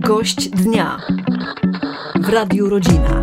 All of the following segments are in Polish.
Gość dnia w Radiu Rodzina.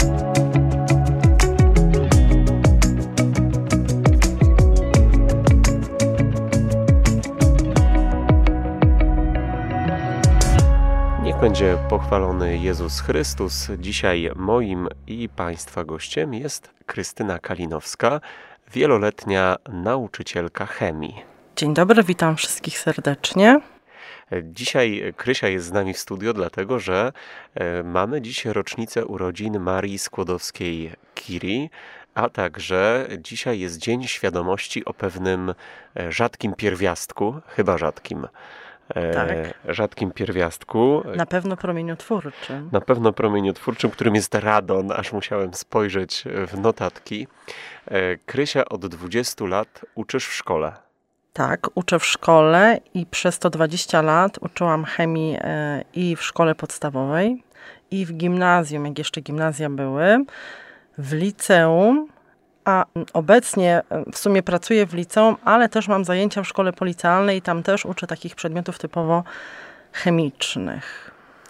Niech będzie pochwalony Jezus Chrystus. Dzisiaj moim i Państwa gościem jest Krystyna Kalinowska, wieloletnia nauczycielka chemii. Dzień dobry, witam wszystkich serdecznie. Dzisiaj Krysia jest z nami w studio, dlatego że mamy dziś rocznicę urodzin Marii Skłodowskiej-Curie, a także dzisiaj jest Dzień Świadomości o pewnym rzadkim pierwiastku, chyba rzadkim. Tak. Rzadkim pierwiastku. Na pewno promieniotwórczym. Na pewno promieniotwórczym, którym jest radon, aż musiałem spojrzeć w notatki. Krysia, od 20 lat uczysz w szkole. Tak, uczę w szkole i przez to 20 lat uczyłam chemii i w szkole podstawowej, i w gimnazjum, jak jeszcze gimnazja były, w liceum, a obecnie w sumie pracuję w liceum, ale też mam zajęcia w szkole policealnej i tam też uczę takich przedmiotów typowo chemicznych.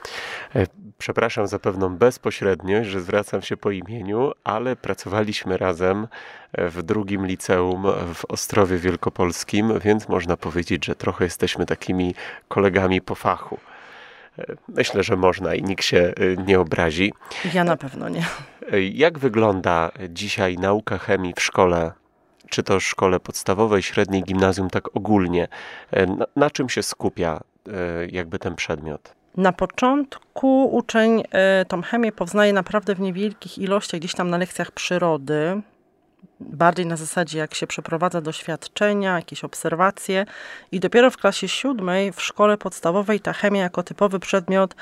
Przepraszam za pewną bezpośredniość, że zwracam się po imieniu, ale pracowaliśmy razem w drugim liceum w Ostrowie Wielkopolskim, więc można powiedzieć, że trochę jesteśmy takimi kolegami po fachu. Myślę, że można i nikt się nie obrazi. Ja na pewno nie. Jak wygląda dzisiaj nauka chemii w szkole, czy to szkole podstawowej, średniej, gimnazjum, tak ogólnie? Na czym się skupia jakby ten przedmiot? Na początku uczeń tą chemię poznaje naprawdę w niewielkich ilościach, gdzieś tam na lekcjach przyrody, bardziej na zasadzie jak się przeprowadza doświadczenia, jakieś obserwacje i dopiero w klasie 7 w szkole podstawowej ta chemia jako typowy przedmiot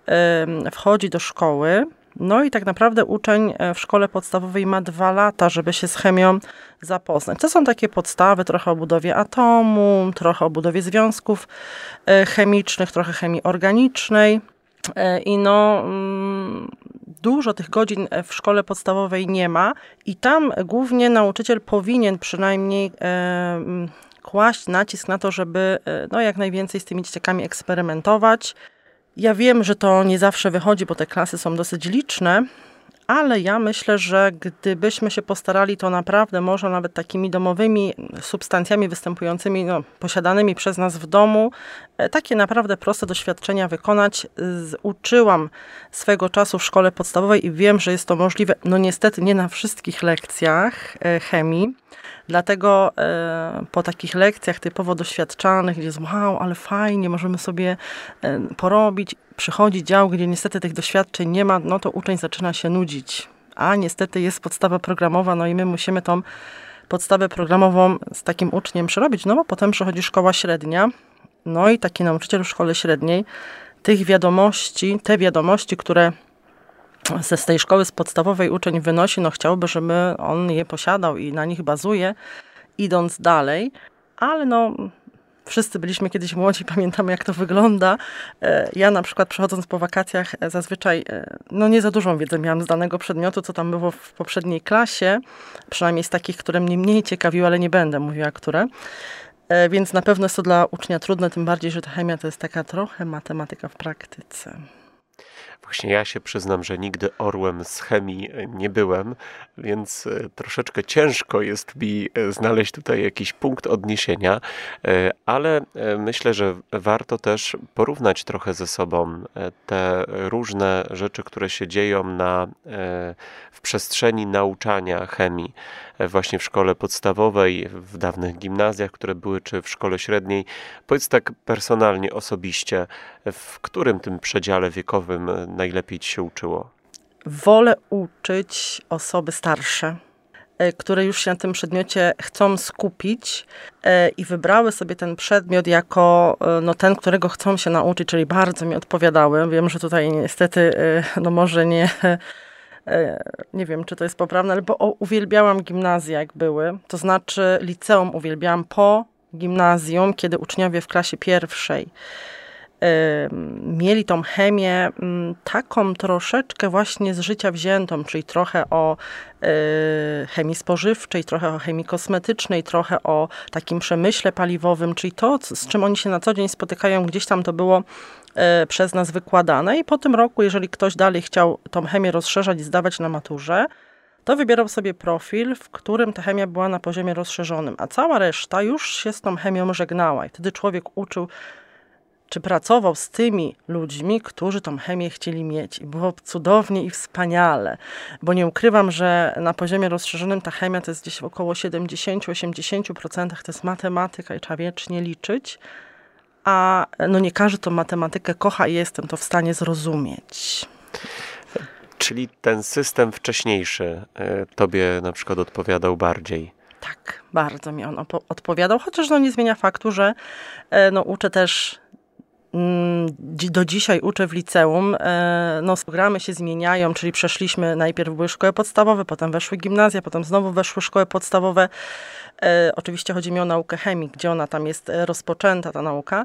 wchodzi do szkoły. No i tak naprawdę uczeń w szkole podstawowej ma 2 lata, żeby się z chemią zapoznać. To są takie podstawy, trochę o budowie atomu, trochę o budowie związków chemicznych, trochę chemii organicznej. I dużo tych godzin w szkole podstawowej nie ma i tam głównie nauczyciel powinien przynajmniej kłaść nacisk na to, żeby jak najwięcej z tymi dzieciakami eksperymentować. Ja wiem, że to nie zawsze wychodzi, bo te klasy są dosyć liczne, ale ja myślę, że gdybyśmy się postarali, to naprawdę można nawet takimi domowymi substancjami występującymi, posiadanymi przez nas w domu, takie naprawdę proste doświadczenia wykonać. Uczyłam swego czasu w szkole podstawowej i wiem, że jest to możliwe, niestety nie na wszystkich lekcjach chemii. Dlatego po takich lekcjach typowo doświadczalnych, gdzie jest wow, ale fajnie, możemy sobie porobić, przychodzi dział, gdzie niestety tych doświadczeń nie ma, to uczeń zaczyna się nudzić. A niestety jest podstawa programowa, i my musimy tą podstawę programową z takim uczniem przerobić, bo potem przychodzi szkoła średnia, i taki nauczyciel w szkole średniej te wiadomości, które z tej szkoły z podstawowej uczeń wynosi, chciałby, żeby on je posiadał i na nich bazuje, idąc dalej, ale wszyscy byliśmy kiedyś młodzi, pamiętamy jak to wygląda. Ja na przykład przechodząc po wakacjach zazwyczaj nie za dużą wiedzę miałam z danego przedmiotu, co tam było w poprzedniej klasie, przynajmniej z takich, które mnie mniej ciekawiły, ale nie będę mówiła, które. Więc na pewno jest to dla ucznia trudne, tym bardziej, że ta chemia to jest taka trochę matematyka w praktyce. Właśnie ja się przyznam, że nigdy orłem z chemii nie byłem, więc troszeczkę ciężko jest mi znaleźć tutaj jakiś punkt odniesienia, ale myślę, że warto też porównać trochę ze sobą te różne rzeczy, które się dzieją w przestrzeni nauczania chemii, właśnie w szkole podstawowej, w dawnych gimnazjach, które były, czy w szkole średniej. Powiedz tak personalnie, osobiście, w którym tym przedziale wiekowym najlepiej ci się uczyło? Wolę uczyć osoby starsze, które już się na tym przedmiocie chcą skupić i wybrały sobie ten przedmiot jako ten, którego chcą się nauczyć, czyli bardzo mi odpowiadały. Wiem, że tutaj niestety może nie wiem, czy to jest poprawne, ale bo uwielbiałam gimnazja, jak były. To znaczy liceum uwielbiałam po gimnazjum, kiedy uczniowie w klasie 1 mieli tą chemię taką troszeczkę właśnie z życia wziętą, czyli trochę o chemii spożywczej, trochę o chemii kosmetycznej, trochę o takim przemyśle paliwowym, czyli to, z czym oni się na co dzień spotykają, gdzieś tam to było przez nas wykładane i po tym roku, jeżeli ktoś dalej chciał tą chemię rozszerzać i zdawać na maturze, to wybierał sobie profil, w którym ta chemia była na poziomie rozszerzonym, a cała reszta już się z tą chemią żegnała i wtedy człowiek uczył, czy pracował z tymi ludźmi, którzy tą chemię chcieli mieć. I było cudownie i wspaniale, bo nie ukrywam, że na poziomie rozszerzonym ta chemia to jest gdzieś około 70-80%, to jest matematyka i trzeba wiecznie liczyć, a no nie każdy tą matematykę kocha i jestem to w stanie zrozumieć. Czyli ten system wcześniejszy tobie na przykład odpowiadał bardziej? Tak, bardzo mi on odpowiadał, chociaż no nie zmienia faktu, że no uczę też do dzisiaj uczę w liceum, no programy się zmieniają, czyli przeszliśmy, najpierw były szkoły podstawowe, potem weszły gimnazja, potem znowu weszły szkoły podstawowe. Oczywiście chodzi mi o naukę chemii, gdzie ona tam jest rozpoczęta, ta nauka.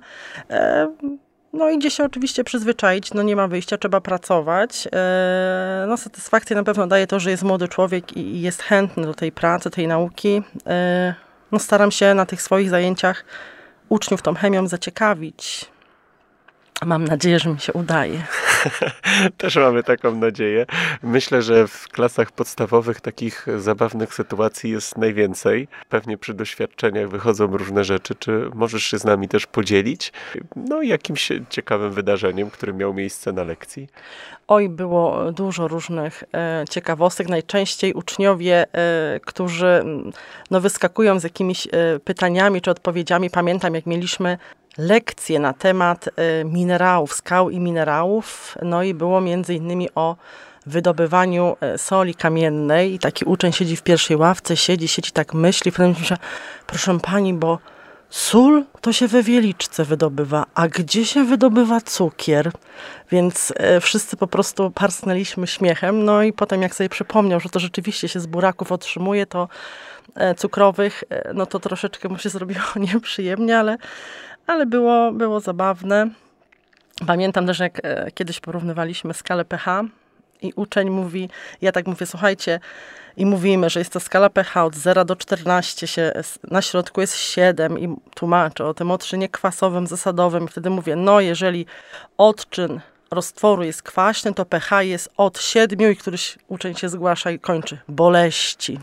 No idzie się oczywiście przyzwyczaić, no nie ma wyjścia, trzeba pracować. No satysfakcję na pewno daje to, że jest młody człowiek i jest chętny do tej pracy, tej nauki. No staram się na tych swoich zajęciach uczniów tą chemią zaciekawić. Mam nadzieję, że mi się udaje. Też mamy taką nadzieję. Myślę, że w klasach podstawowych takich zabawnych sytuacji jest najwięcej. Pewnie przy doświadczeniach wychodzą różne rzeczy. Czy możesz się z nami też podzielić jakimś ciekawym wydarzeniem, które miało miejsce na lekcji? Oj, było dużo różnych ciekawostek. Najczęściej uczniowie, którzy wyskakują z jakimiś pytaniami czy odpowiedziami. Pamiętam, jak mieliśmy lekcje na temat minerałów, skał i minerałów. No i było między innymi o wydobywaniu soli kamiennej. I taki uczeń siedzi w pierwszej ławce, siedzi, tak myśli. Potem myśli, proszę pani, bo sól to się we Wieliczce wydobywa, a gdzie się wydobywa cukier? Więc wszyscy po prostu parsknęliśmy śmiechem. No i potem jak sobie przypomniał, że to rzeczywiście się z buraków otrzymuje, to cukrowych, no to troszeczkę mu się zrobiło nieprzyjemnie, ale było zabawne. Pamiętam też, jak kiedyś porównywaliśmy skalę pH i uczeń mówi, ja tak mówię, słuchajcie, i mówimy, że jest to skala pH od 0 do 14, na środku jest 7 i tłumaczę o tym odczynie kwasowym, zasadowym. I wtedy mówię, jeżeli odczyn roztworu jest kwaśny, to pH jest od 7 i któryś uczeń się zgłasza i kończy boleści.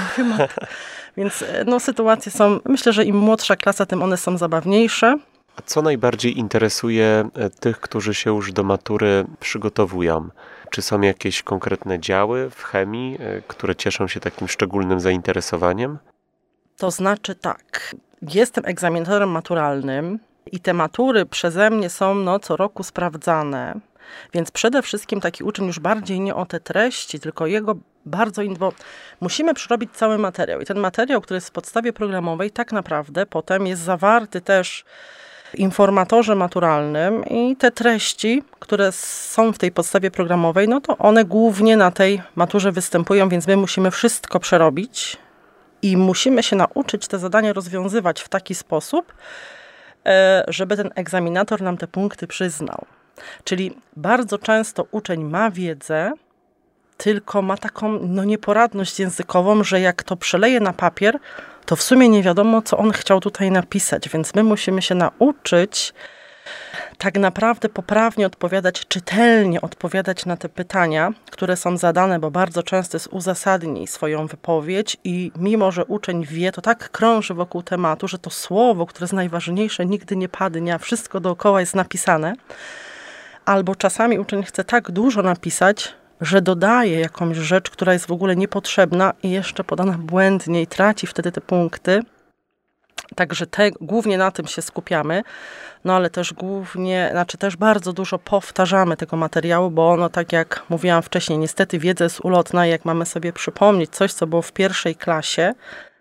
Więc sytuacje są, myślę, że im młodsza klasa, tym one są zabawniejsze. A co najbardziej interesuje tych, którzy się już do matury przygotowują? Czy są jakieś konkretne działy w chemii, które cieszą się takim szczególnym zainteresowaniem? To znaczy tak, jestem egzaminatorem maturalnym i te matury przeze mnie są co roku sprawdzane, więc przede wszystkim taki uczeń już bardziej nie o te treści, tylko jego bardzo bo musimy przerobić cały materiał i ten materiał, który jest w podstawie programowej, tak naprawdę potem jest zawarty też w informatorze maturalnym i te treści, które są w tej podstawie programowej, to one głównie na tej maturze występują, więc my musimy wszystko przerobić i musimy się nauczyć te zadania rozwiązywać w taki sposób, żeby ten egzaminator nam te punkty przyznał. Czyli bardzo często uczeń ma wiedzę, tylko ma taką nieporadność językową, że jak to przeleje na papier, to w sumie nie wiadomo, co on chciał tutaj napisać, więc my musimy się nauczyć tak naprawdę poprawnie odpowiadać, czytelnie odpowiadać na te pytania, które są zadane, bo bardzo często jest uzasadnij swoją wypowiedź i mimo, że uczeń wie, to tak krąży wokół tematu, że to słowo, które jest najważniejsze, nigdy nie padnie, a wszystko dookoła jest napisane. Albo czasami uczeń chce tak dużo napisać, że dodaje jakąś rzecz, która jest w ogóle niepotrzebna i jeszcze podana błędnie i traci wtedy te punkty. Także głównie na tym się skupiamy, ale też też bardzo dużo powtarzamy tego materiału, bo tak jak mówiłam wcześniej, niestety wiedza jest ulotna i jak mamy sobie przypomnieć coś, co było w pierwszej klasie,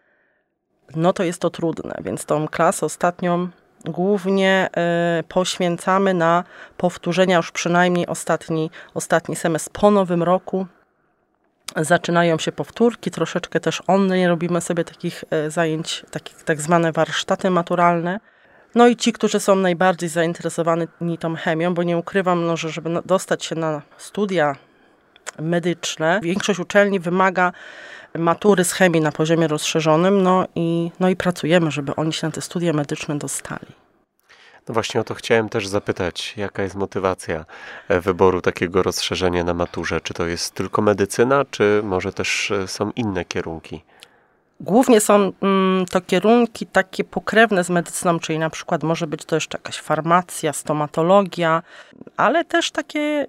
to jest to trudne, więc tą klasę ostatnią głównie poświęcamy na powtórzenia już przynajmniej ostatni semestr. Po nowym roku zaczynają się powtórki, troszeczkę też online robimy sobie takich zajęć, takich tak zwane warsztaty maturalne. No i ci, którzy są najbardziej zainteresowani tą chemią, bo nie ukrywam, no, że żeby dostać się na studia medyczne, większość uczelni wymaga matury z chemii na poziomie rozszerzonym, no i pracujemy, żeby oni się na te studia medyczne dostali. No właśnie o to chciałem też zapytać, jaka jest motywacja wyboru takiego rozszerzenia na maturze? Czy to jest tylko medycyna, czy może też są inne kierunki? Głównie są to kierunki takie pokrewne z medycyną, czyli na przykład może być to jeszcze jakaś farmacja, stomatologia, ale też takie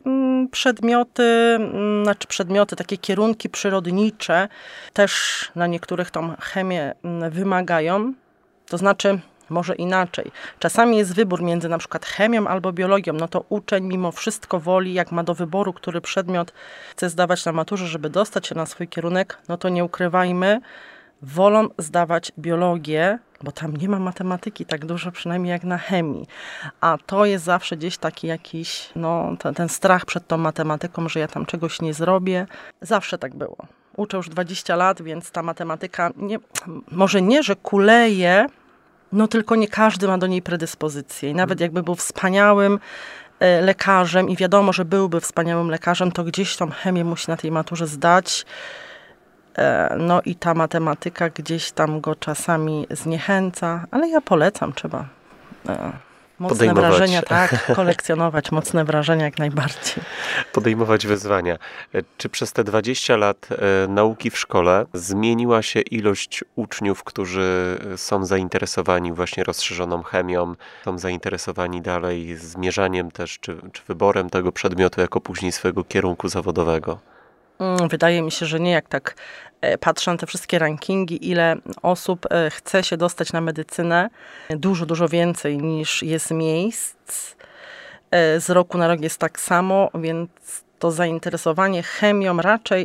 przedmioty, takie kierunki przyrodnicze też na niektórych tą chemię wymagają. To znaczy, może inaczej. Czasami jest wybór między na przykład chemią albo biologią. No to uczeń mimo wszystko woli, jak ma do wyboru, który przedmiot chce zdawać na maturze, żeby dostać się na swój kierunek, no to nie ukrywajmy, wolą zdawać biologię, bo tam nie ma matematyki tak dużo, przynajmniej jak na chemii. A to jest zawsze gdzieś taki jakiś, ten strach przed tą matematyką, że ja tam czegoś nie zrobię. Zawsze tak było. Uczę już 20 lat, więc ta matematyka, może nie, że kuleje, no tylko nie każdy ma do niej predyspozycję. I nawet jakby był wspaniałym lekarzem i wiadomo, że byłby wspaniałym lekarzem, to gdzieś tą chemię musi na tej maturze zdać. No i ta matematyka gdzieś tam go czasami zniechęca, ale ja polecam, trzeba mocne wrażenia, kolekcjonować mocne wrażenia jak najbardziej. Podejmować wyzwania. Czy przez te 20 lat nauki w szkole zmieniła się ilość uczniów, którzy są zainteresowani właśnie rozszerzoną chemią, są zainteresowani dalej zmierzaniem też, czy wyborem tego przedmiotu jako później swojego kierunku zawodowego? Wydaje mi się, że nie, jak tak patrzę na te wszystkie rankingi, ile osób chce się dostać na medycynę, dużo więcej niż jest miejsc. Z roku na rok jest tak samo, więc to zainteresowanie chemią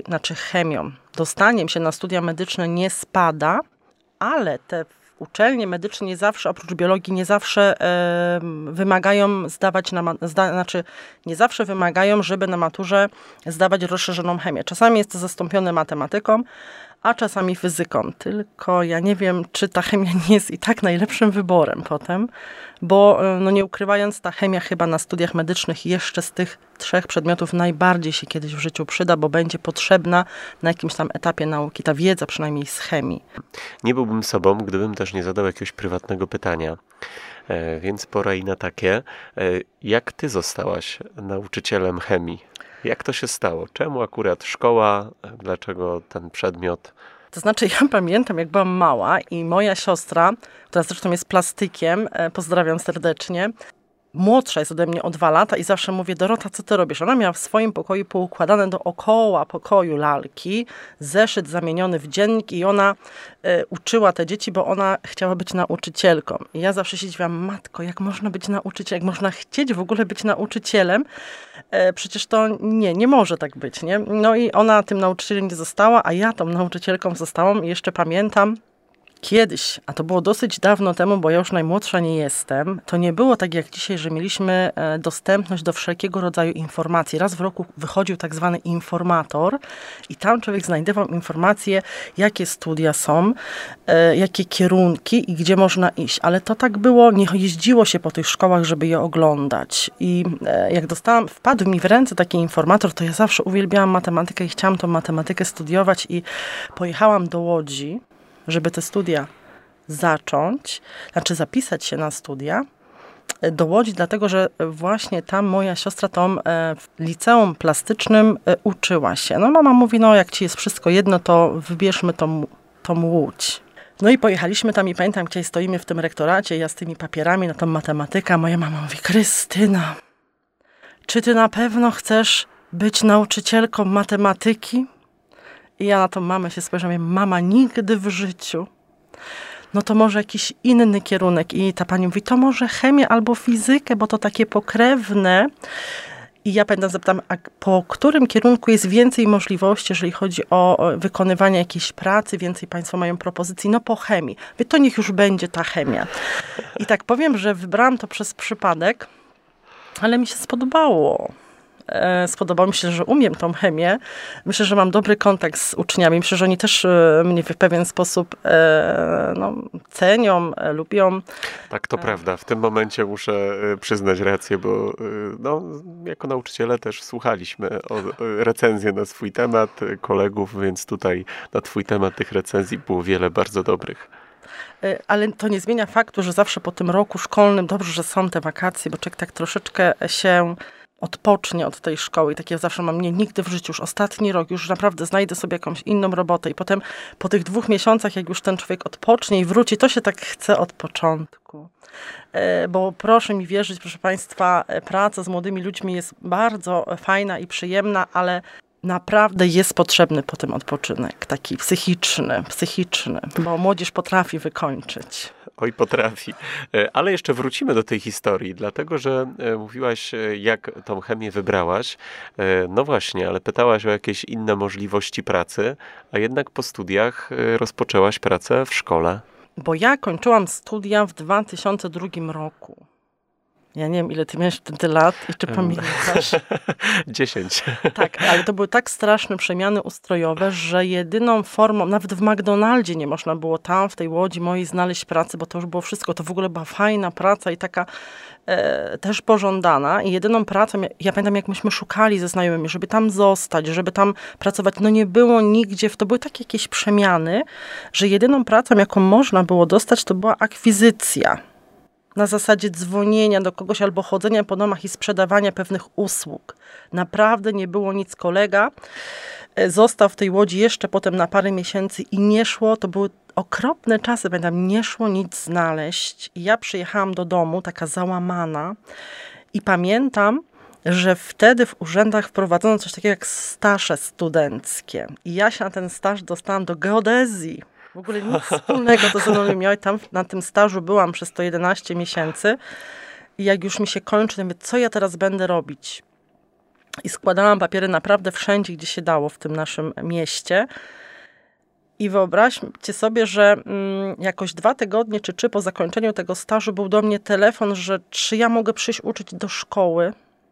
dostaniem się na studia medyczne nie spada, ale te uczelnie medyczne nie zawsze, oprócz biologii, nie zawsze wymagają nie zawsze wymagają, żeby na maturze zdawać rozszerzoną chemię. Czasami jest to zastąpione matematyką, a czasami fizyką. Tylko ja nie wiem, czy ta chemia nie jest i tak najlepszym wyborem potem, bo nie ukrywając, ta chemia chyba na studiach medycznych jeszcze z tych 3 przedmiotów najbardziej się kiedyś w życiu przyda, bo będzie potrzebna na jakimś tam etapie nauki, ta wiedza przynajmniej z chemii. Nie byłbym sobą, gdybym też nie zadał jakiegoś prywatnego pytania, więc pora i na takie. Jak ty zostałaś nauczycielem chemii? Jak to się stało? Czemu akurat szkoła? Dlaczego ten przedmiot? To znaczy, ja pamiętam, jak byłam mała i moja siostra, która zresztą jest plastykiem, pozdrawiam serdecznie, młodsza jest ode mnie o 2 lata i zawsze mówię: Dorota, co ty robisz? Ona miała w swoim pokoju poukładane dookoła pokoju lalki, zeszyt zamieniony w dziennik i ona uczyła te dzieci, bo ona chciała być nauczycielką. I ja zawsze się dziwiłam: matko, jak można być nauczycielem, jak można chcieć w ogóle być nauczycielem? Przecież to nie może tak być, nie? No i ona tym nauczycielem nie została, a ja tą nauczycielką zostałam i jeszcze pamiętam, kiedyś, a to było dosyć dawno temu, bo ja już najmłodsza nie jestem, to nie było tak jak dzisiaj, że mieliśmy dostępność do wszelkiego rodzaju informacji. Raz w roku wychodził tak zwany informator i tam człowiek znajdował informacje, jakie studia są, jakie kierunki i gdzie można iść. Ale to tak było, nie jeździło się po tych szkołach, żeby je oglądać. I jak wpadł mi w ręce taki informator, to ja zawsze uwielbiałam matematykę i chciałam tą matematykę studiować i pojechałam do Łodzi, żeby te studia zapisać się na studia do Łodzi, dlatego że właśnie tam moja siostra w liceum plastycznym uczyła się. No mama mówi: no jak ci jest wszystko jedno, to wybierzmy tą Łódź. No i pojechaliśmy tam i pamiętam, gdzie stoimy w tym rektoracie, ja z tymi papierami na tą matematykę, a moja mama mówi: Krystyna, czy ty na pewno chcesz być nauczycielką matematyki? I ja na tą mamę się spojrzałam: mama, nigdy w życiu. No to może jakiś inny kierunek. I ta pani mówi: to może chemię albo fizykę, bo to takie pokrewne. I ja pamiętam, zapytam: a po którym kierunku jest więcej możliwości, jeżeli chodzi o wykonywanie jakiejś pracy, więcej państwo mają propozycji? No po chemii. To niech już będzie ta chemia. I tak powiem, że wybrałam to przez przypadek, ale mi się spodobało. Spodobało mi się, że umiem tą chemię. Myślę, że mam dobry kontakt z uczniami. Myślę, że oni też mnie w pewien sposób cenią, lubią. Tak, to prawda. W tym momencie muszę przyznać rację, bo jako nauczyciele też słuchaliśmy recenzji na swój temat kolegów, więc tutaj na twój temat tych recenzji było wiele bardzo dobrych. Ale to nie zmienia faktu, że zawsze po tym roku szkolnym, dobrze, że są te wakacje, bo człowiek tak troszeczkę się odpocznie od tej szkoły. I takie zawsze mam, nigdy w życiu, już ostatni rok, już naprawdę znajdę sobie jakąś inną robotę. I potem po tych 2 miesiącach, jak już ten człowiek odpocznie i wróci, to się tak chce od początku. Bo proszę mi wierzyć, proszę Państwa, praca z młodymi ludźmi jest bardzo fajna i przyjemna, ale naprawdę jest potrzebny potem odpoczynek, taki psychiczny, bo młodzież potrafi wykończyć. Oj, potrafi. Ale jeszcze wrócimy do tej historii, dlatego że mówiłaś, jak tą chemię wybrałaś. No właśnie, ale pytałaś o jakieś inne możliwości pracy, a jednak po studiach rozpoczęłaś pracę w szkole. Bo ja kończyłam studia w 2002 roku. Ja nie wiem, ile ty miałeś wtedy lat i czy pamiętasz? 10. Tak, ale to były tak straszne przemiany ustrojowe, że jedyną formą, nawet w McDonaldzie nie można było tam, w tej Łodzi mojej znaleźć pracy, bo to już było wszystko. To w ogóle była fajna praca i taka też pożądana. I jedyną pracą, ja pamiętam, jak myśmy szukali ze znajomymi, żeby tam zostać, żeby tam pracować, no nie było nigdzie. To były takie jakieś przemiany, że jedyną pracą, jaką można było dostać, to była akwizycja. Na zasadzie dzwonienia do kogoś albo chodzenia po domach i sprzedawania pewnych usług. Naprawdę nie było nic. Kolega został w tej Łodzi jeszcze potem na parę miesięcy i nie szło, to były okropne czasy, pamiętam, nie szło nic znaleźć. I ja przyjechałam do domu, taka załamana i pamiętam, że wtedy w urzędach wprowadzono coś takiego jak staże studenckie. I ja się na ten staż dostałam do geodezji. W ogóle nic wspólnego to ze mną nie miało. I tam na tym stażu byłam przez to 11 miesięcy. I jak już mi się kończy, to mówię, co ja teraz będę robić? I składałam papiery naprawdę wszędzie, gdzie się dało w tym naszym mieście. I wyobraźcie sobie, że jakoś 2 tygodnie czy 3 po zakończeniu tego stażu był do mnie telefon, że czy ja mogę przyjść uczyć do szkoły.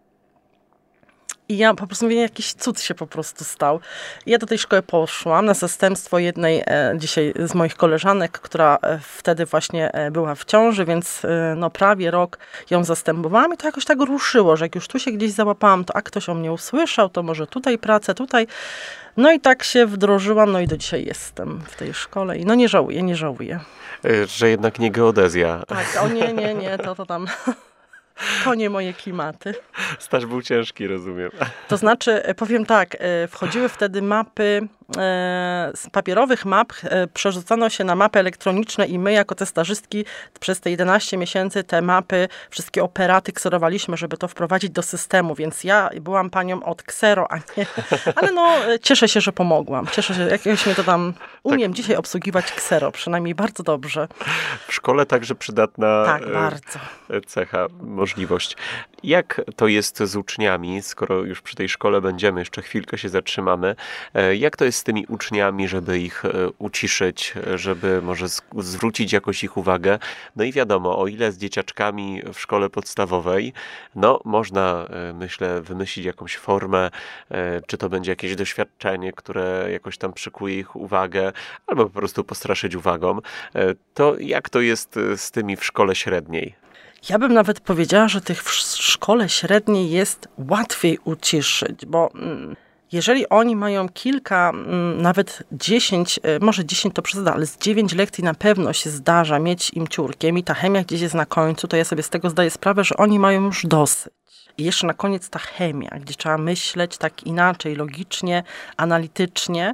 I ja po prostu mówię, jakiś cud się po prostu stał. I ja do tej szkoły poszłam na zastępstwo jednej dzisiaj z moich koleżanek, która wtedy właśnie była w ciąży, więc prawie rok ją zastępowałam i to jakoś tak ruszyło, że jak już tu się gdzieś załapałam, to ktoś o mnie usłyszał, to może tutaj pracę, tutaj. No i tak się wdrożyłam, i do dzisiaj jestem w tej szkole i nie żałuję. Że jednak nie geodezja. Tak, nie, to tam... To nie moje klimaty. Staż był ciężki, rozumiem. To znaczy, powiem tak, wchodziły wtedy mapy, z papierowych map przerzucano się na mapy elektroniczne i my jako te stażystki przez te 11 miesięcy te mapy, wszystkie operaty kserowaliśmy, żeby to wprowadzić do systemu, więc ja byłam panią od ksero, a nie... Ale cieszę się, że pomogłam. Cieszę się, jakiegoś mnie to tam... Umiem dzisiaj obsługiwać ksero, przynajmniej bardzo dobrze. W szkole także przydatna tak, bardzo. Cecha, możliwość. Jak to jest z uczniami, skoro już przy tej szkole będziemy, jeszcze chwilkę się zatrzymamy, jak to jest z tymi uczniami, żeby ich uciszyć, żeby może zwrócić jakoś ich uwagę? No i wiadomo, o ile z dzieciaczkami w szkole podstawowej, można, myślę, wymyślić jakąś formę, czy to będzie jakieś doświadczenie, które jakoś tam przykuje ich uwagę, albo po prostu postraszyć uwagą, to jak to jest z tymi w szkole średniej? Ja bym nawet powiedziała, że tych w szkole średniej jest łatwiej uciszyć, bo jeżeli oni mają kilka, nawet 10, może 10 to przesada, ale z 9 lekcji na pewno się zdarza mieć im ciurkiem i ta chemia gdzieś jest na końcu, to ja sobie z tego zdaję sprawę, że oni mają już dosyć. I jeszcze na koniec ta chemia, gdzie trzeba myśleć tak inaczej, logicznie, analitycznie,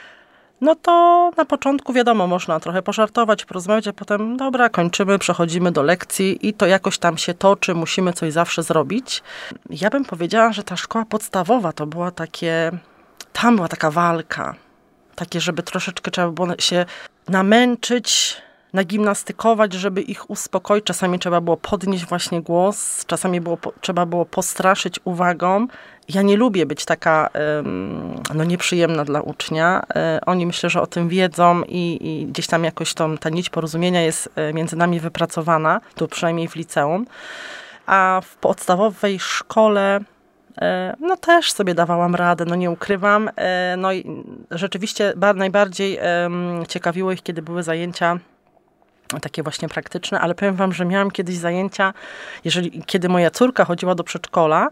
to na początku wiadomo, można trochę pożartować, porozmawiać, a potem dobra, kończymy, przechodzimy do lekcji i to jakoś tam się toczy, musimy coś zawsze zrobić. Ja bym powiedziała, że ta szkoła podstawowa to była tam była taka walka, takie, żeby troszeczkę trzeba było się namęczyć, nagimnastykować, żeby ich uspokoić. Czasami trzeba było podnieść właśnie głos, czasami trzeba było postraszyć uwagą. Ja nie lubię być taka nieprzyjemna dla ucznia. Oni myślę, że o tym wiedzą i gdzieś tam jakoś ta nić porozumienia jest między nami wypracowana, tu przynajmniej w liceum. A w podstawowej szkole no też sobie dawałam radę, no nie ukrywam. No i rzeczywiście najbardziej ciekawiło ich, kiedy były zajęcia takie właśnie praktyczne, ale powiem wam, że miałam kiedyś zajęcia, kiedy moja córka chodziła do przedszkola,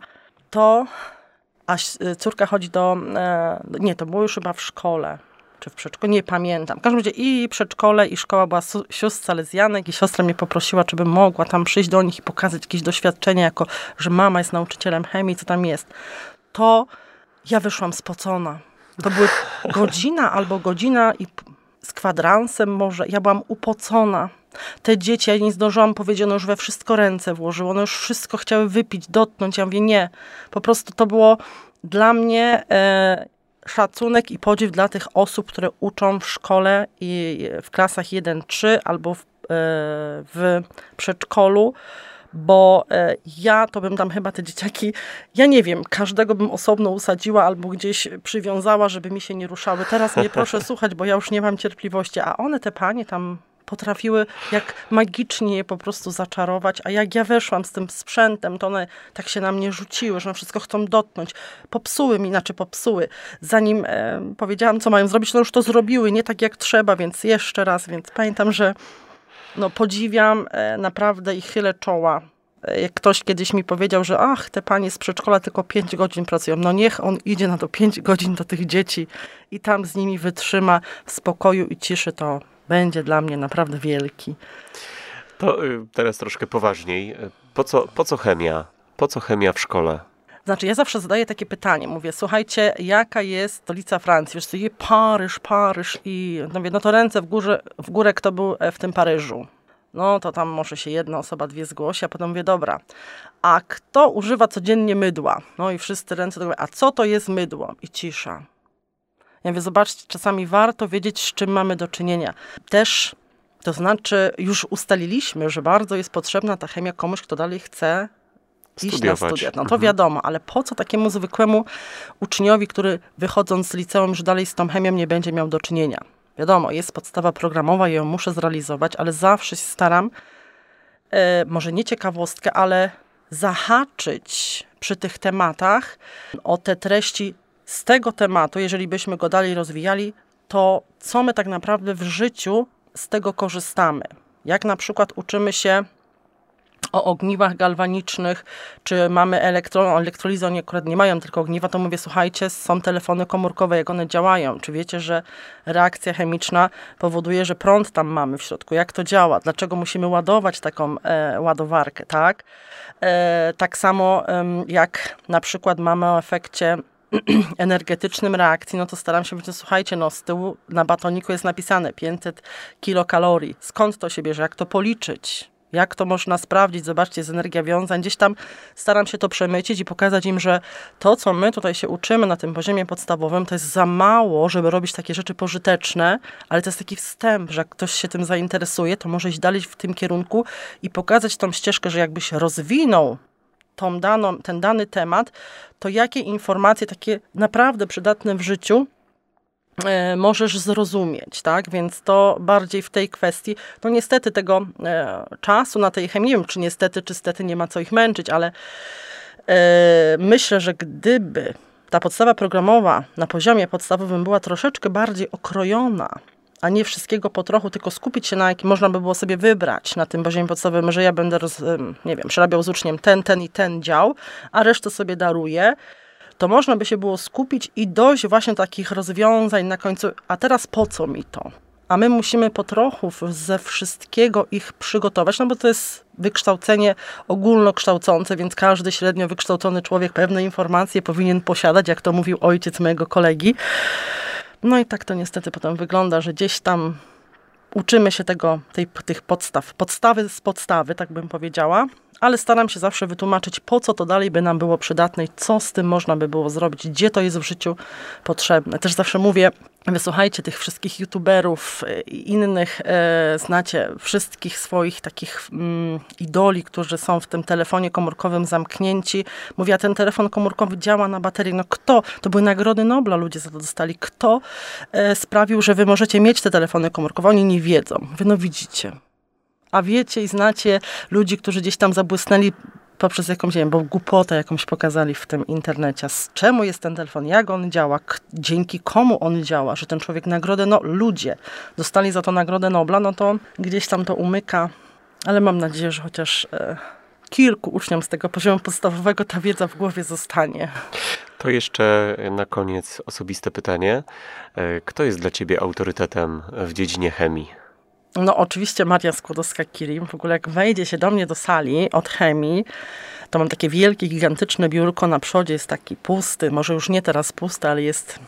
a córka chodzi to było już chyba w szkole, czy w przedszkolu, nie pamiętam. W każdym razie i przedszkole, i szkoła była sióstr salezjanek i siostra mnie poprosiła, czy bym mogła tam przyjść do nich i pokazać jakieś doświadczenie, jako że mama jest nauczycielem chemii, co tam jest. To ja wyszłam spocona. To były godzina i z kwadransem może. Ja byłam upocona. Te dzieci, ja nie zdążyłam powiedzieć, one już we wszystko ręce włożyły, one już wszystko chciały wypić, dotknąć. Ja mówię, nie. Po prostu to było dla mnie szacunek i podziw dla tych osób, które uczą w szkole i w klasach 1-3 albo w przedszkolu, bo ja to bym tam chyba te dzieciaki, ja nie wiem, każdego bym osobno usadziła albo gdzieś przywiązała, żeby mi się nie ruszały. Teraz mnie proszę słuchać, bo ja już nie mam cierpliwości, a one, te panie tam potrafiły jak magicznie je po prostu zaczarować, a jak ja weszłam z tym sprzętem, to one tak się na mnie rzuciły, że na wszystko chcą dotknąć. Popsuły. Zanim powiedziałam, co mają zrobić, no już to zrobiły, nie tak jak trzeba, więc jeszcze raz. Więc pamiętam, że podziwiam naprawdę i chylę czoła. Jak ktoś kiedyś mi powiedział, że te panie z przedszkola tylko 5 godzin pracują. No niech on idzie na to 5 godzin do tych dzieci i tam z nimi wytrzyma w spokoju i ciszy, to będzie dla mnie naprawdę wielki. To teraz troszkę poważniej. Po co chemia? Po co chemia w szkole? Znaczy, ja zawsze zadaję takie pytanie. Mówię, słuchajcie, jaka jest stolica Francji? Wiesz co, Paryż i mówię, no to ręce w górę, kto był w tym Paryżu. No to tam może się jedna osoba, dwie zgłosi, a potem mówię, dobra, a kto używa codziennie mydła? No i wszyscy ręce do góry, a co to jest mydło? I cisza. Ja mówię, zobaczcie, czasami warto wiedzieć, z czym mamy do czynienia. Też, to znaczy, już ustaliliśmy, że bardzo jest potrzebna ta chemia komuś, kto dalej chce iść na studia. No to wiadomo, ale po co takiemu zwykłemu uczniowi, który wychodząc z liceum już dalej z tą chemią nie będzie miał do czynienia? Wiadomo, jest podstawa programowa, ją muszę zrealizować, ale zawsze się staram, może nie ciekawostkę, ale zahaczyć przy tych tematach o te treści z tego tematu, jeżeli byśmy go dalej rozwijali, to co my tak naprawdę w życiu z tego korzystamy. Jak na przykład uczymy się o ogniwach galwanicznych, czy mamy elektrolizę, oni akurat nie mają tylko ogniwa, to mówię, słuchajcie, są telefony komórkowe, jak one działają. Czy wiecie, że reakcja chemiczna powoduje, że prąd tam mamy w środku? Jak to działa? Dlaczego musimy ładować taką ładowarkę, tak? Tak samo jak na przykład mamy o efekcie energetycznym reakcji, no to staram się powiedzieć, słuchajcie, no z tyłu na batoniku jest napisane 500 kilokalorii. Skąd to się bierze? Jak to policzyć? Jak to można sprawdzić? Zobaczcie, jest energia wiązań. Gdzieś tam staram się to przemycić i pokazać im, że to, co my tutaj się uczymy na tym poziomie podstawowym, to jest za mało, żeby robić takie rzeczy pożyteczne, ale to jest taki wstęp, że jak ktoś się tym zainteresuje, to może iść dalej w tym kierunku i pokazać tą ścieżkę, że jakbyś rozwinął ten dany temat, to jakie informacje takie naprawdę przydatne w życiu możesz zrozumieć, tak? Więc to bardziej w tej kwestii. No niestety tego czasu na tej chemii, nie wiem, czy niestety, czy stety nie ma co ich męczyć, ale myślę, że gdyby ta podstawa programowa na poziomie podstawowym była troszeczkę bardziej okrojona, a nie wszystkiego po trochu, tylko skupić się na jakim można by było sobie wybrać na tym poziomie podstawowym, że ja będę, przerabiał z uczniem ten i ten dział, a resztę sobie daruję, to można by się było skupić i dojść właśnie do takich rozwiązań na końcu, a teraz po co mi to? A my musimy po trochu ze wszystkiego ich przygotować, no bo to jest wykształcenie ogólnokształcące, więc każdy średnio wykształcony człowiek pewne informacje powinien posiadać, jak to mówił ojciec mojego kolegi. No i tak to niestety potem wygląda, że gdzieś tam uczymy się tych podstawy z podstawy, tak bym powiedziała, ale staram się zawsze wytłumaczyć, po co to dalej by nam było przydatne i co z tym można by było zrobić, gdzie to jest w życiu potrzebne. Też zawsze mówię, wysłuchajcie tych wszystkich youtuberów i innych, znacie wszystkich swoich takich idoli, którzy są w tym telefonie komórkowym zamknięci. Mówię, a ten telefon komórkowy działa na baterii. No kto? To były nagrody Nobla, ludzie za to dostali. Kto sprawił, że wy możecie mieć te telefony komórkowe? Oni nie wiedzą. Wy no widzicie. A wiecie i znacie ludzi, którzy gdzieś tam zabłysnęli poprzez jakąś, nie wiem, bo głupotę jakąś pokazali w tym internecie. Z czemu jest ten telefon, jak on działa, dzięki komu on działa, że ten człowiek nagrodę, no ludzie dostali za to Nagrodę Nobla, no to gdzieś tam to umyka, ale mam nadzieję, że chociaż kilku uczniom z tego poziomu podstawowego ta wiedza w głowie zostanie. To jeszcze na koniec osobiste pytanie. Kto jest dla ciebie autorytetem w dziedzinie chemii? No oczywiście Maria Skłodowska-Curie. W ogóle jak wejdzie się do mnie do sali od chemii, to mam takie wielkie, gigantyczne biurko. Na przodzie jest taki pusty, może już nie teraz pusty, ale jest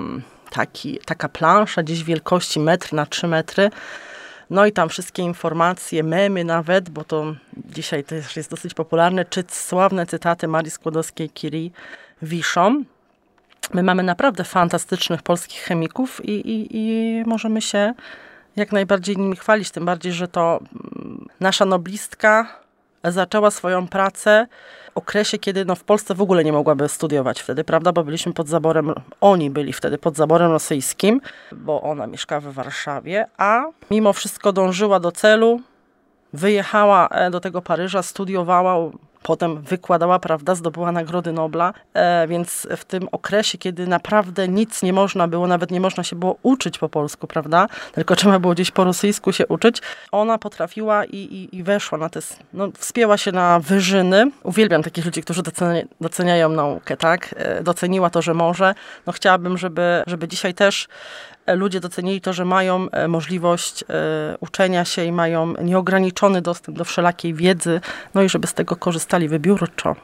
taka plansza gdzieś wielkości 1 na 3 metry. No i tam wszystkie informacje, memy nawet, bo to dzisiaj też jest dosyć popularne, sławne cytaty Marii Skłodowskiej-Curie wiszą. My mamy naprawdę fantastycznych polskich chemików i możemy się jak najbardziej nimi chwalić, tym bardziej, że to nasza noblistka zaczęła swoją pracę w okresie, kiedy w Polsce w ogóle nie mogłaby studiować wtedy, prawda, bo byliśmy pod zaborem, oni byli wtedy pod zaborem rosyjskim, bo ona mieszkała w Warszawie, a mimo wszystko dążyła do celu, wyjechała do tego Paryża, studiowała, potem wykładała, prawda, zdobyła Nagrody Nobla, więc w tym okresie, kiedy naprawdę nic nie można było, nawet nie można się było uczyć po polsku, prawda, tylko trzeba było gdzieś po rosyjsku się uczyć, ona potrafiła i weszła na te, wspięła się na wyżyny. Uwielbiam takich ludzi, którzy doceniają naukę, tak, doceniła to, że może. No chciałabym, żeby dzisiaj też ludzie docenili to, że mają możliwość uczenia się i mają nieograniczony dostęp do wszelakiej wiedzy, no i żeby z tego korzystali wybiórczo.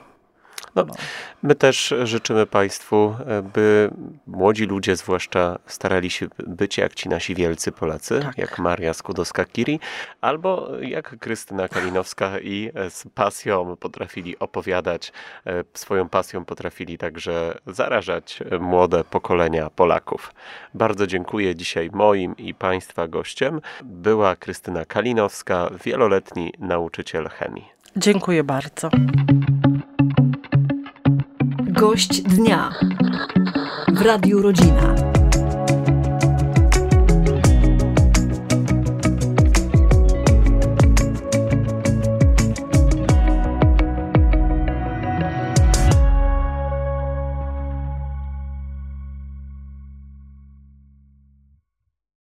My też życzymy Państwu, by młodzi ludzie zwłaszcza starali się być jak ci nasi wielcy Polacy, tak, jak Maria Skłodowska-Curie, albo jak Krystyna Kalinowska i z pasją potrafili opowiadać, swoją pasją potrafili także zarażać młode pokolenia Polaków. Bardzo dziękuję dzisiaj moim i Państwa gościem. Była Krystyna Kalinowska, wieloletni nauczyciel chemii. Dziękuję bardzo. Gość dnia w Radiu Rodzina.